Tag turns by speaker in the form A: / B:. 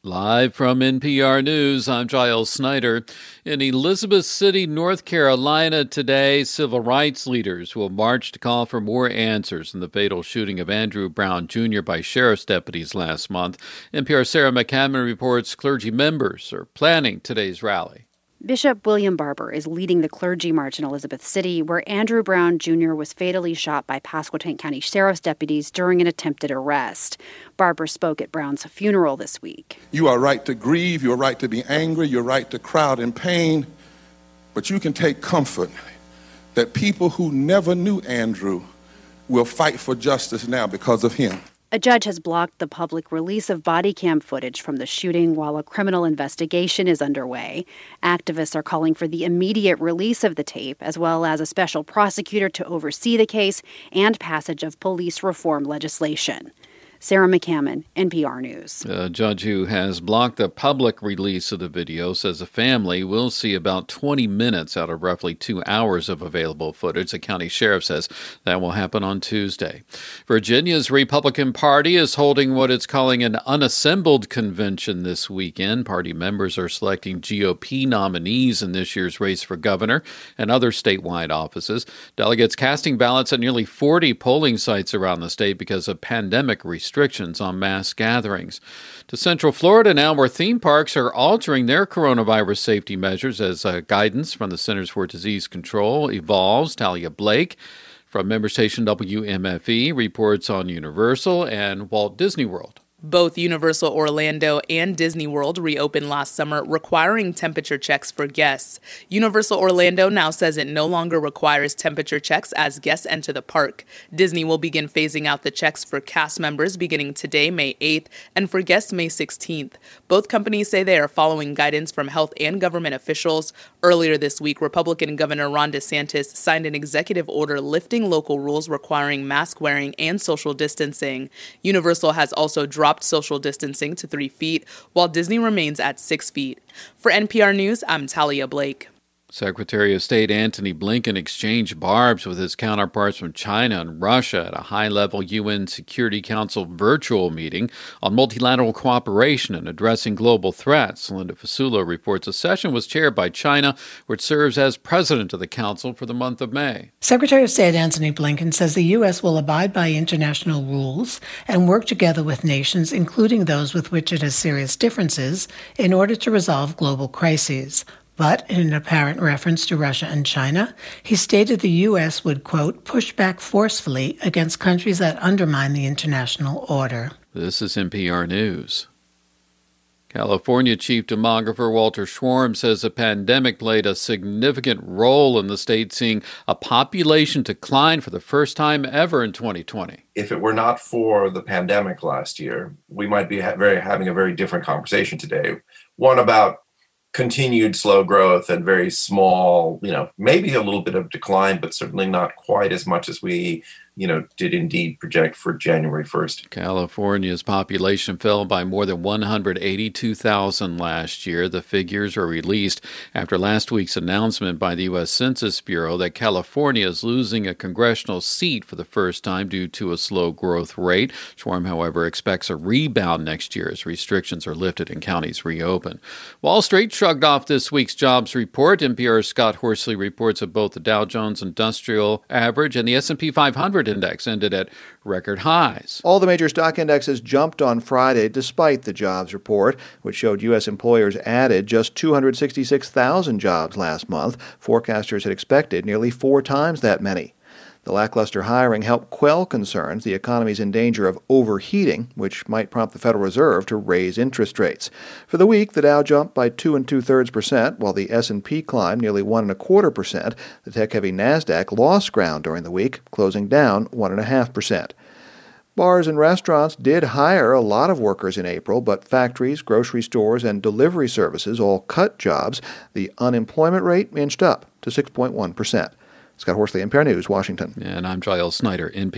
A: Live from NPR News, I'm Giles Snyder. In Elizabeth City, North Carolina today, civil rights leaders will march to call for more answers in the fatal shooting of Andrew Brown Jr. by sheriff's deputies last month. NPR's Sarah McCammon reports clergy members are planning today's rally.
B: Bishop William Barber is leading the clergy march in Elizabeth City, where Andrew Brown Jr. was fatally shot by Pasquotank County Sheriff's deputies during an attempted arrest. Barber spoke at Brown's funeral this week.
C: You are right to grieve, you're right to be angry, you're right to crowd in pain, but you can take comfort that people who never knew Andrew will fight for justice now because of him.
B: A judge has blocked the public release of body cam footage from the shooting while a criminal investigation is underway. Activists are calling for the immediate release of the tape, as well as a special prosecutor to oversee the case and passage of police reform legislation. Sarah McCammon, NPR News.
A: A judge who has blocked the public release of the video says the family will see about 20 minutes out of roughly 2 hours of available footage. The county sheriff says that will happen on Tuesday. Virginia's Republican Party is holding what it's calling an unassembled convention this weekend. Party members are selecting GOP nominees in this year's race for governor and other statewide offices. Delegates casting ballots at nearly 40 polling sites around the state because of pandemic restrictions on mass gatherings. To Central Florida now, where theme parks are altering their coronavirus safety measures as guidance from the Centers for Disease Control evolves. Talia Blake from member station WMFE reports on Universal and Walt Disney World.
D: Both Universal Orlando and Disney World reopened last summer, requiring temperature checks for guests. Universal Orlando now says it no longer requires temperature checks as guests enter the park. Disney will begin phasing out the checks for cast members beginning today, May 8th, and for guests, May 16th. Both companies say they are following guidance from health and government officials. Earlier this week, Republican Governor Ron DeSantis signed an executive order lifting local rules requiring mask wearing and social distancing. Universal has also dropped social distancing to 3 feet, while Disney remains at 6 feet. For NPR News, I'm Talia Blake.
A: Secretary of State Antony Blinken exchanged barbs with his counterparts from China and Russia at a high-level UN Security Council virtual meeting on multilateral cooperation and addressing global threats. Linda Fasulo reports a session was chaired by China, which serves as president of the council for the month of May.
E: Secretary of State Antony Blinken says the U.S. will abide by international rules and work together with nations, including those with which it has serious differences, in order to resolve global crises. But in an apparent reference to Russia and China, he stated the U.S. would, quote, push back forcefully against countries that undermine the international order.
A: This is NPR News. California Chief Demographer Walter Schwarm says the pandemic played a significant role in the state seeing a population decline for the first time ever in 2020.
F: If it were not for the pandemic last year, we might be having a very different conversation today. One about continued slow growth and very small, maybe a little bit of decline, but certainly not quite as much as we, did indeed project for January 1st.
A: California's population fell by more than 182,000 last year. The figures were released after last week's announcement by the U.S. Census Bureau that California is losing a congressional seat for the first time due to a slow growth rate. Schwarm, however, expects a rebound next year as restrictions are lifted and counties reopen. Wall Street shrugged off this week's jobs report. NPR's Scott Horsley reports that both the Dow Jones Industrial Average and the S&P 500 index ended at record highs.
G: All the major stock indexes jumped on Friday despite the jobs report, which showed U.S. employers added just 266,000 jobs last month. Forecasters had expected nearly 4 times that many. The lackluster hiring helped quell concerns the economy is in danger of overheating, which might prompt the Federal Reserve to raise interest rates. For the week, the Dow jumped by 2 2/3%, while the S&P climbed nearly 1.25%. The tech-heavy Nasdaq lost ground during the week, closing down 1.5%. Bars and restaurants did hire a lot of workers in April, but factories, grocery stores, and delivery services all cut jobs. The unemployment rate inched up to 6.1%. Scott Horsley, NPR News, Washington.
A: And I'm Giles Snyder, NPR.